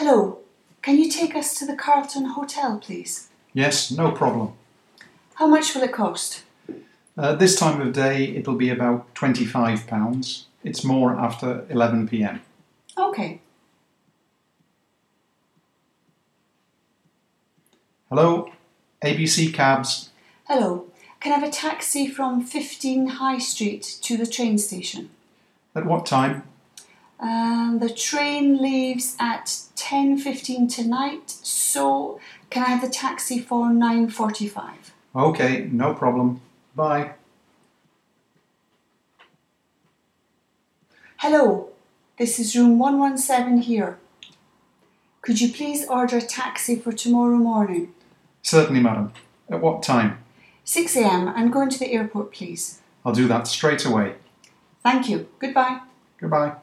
Hello, can you take us to the Carlton Hotel, please? Yes, no problem. How much will it cost? This time of day it'll be about £25. It's more after 11 p.m. Okay. Hello, ABC Cabs. Hello, can I have a taxi from 15 High Street to the train station? At what time? The train leaves at 10:15 tonight, so can I have the taxi for 9:45? Okay, no problem. Bye. Hello, this is room 117 here. Could you please order a taxi for tomorrow morning? Certainly, madam. At what time? 6 a.m. and going to the airport, please. I'll do that straight away. Thank you. Goodbye. Goodbye.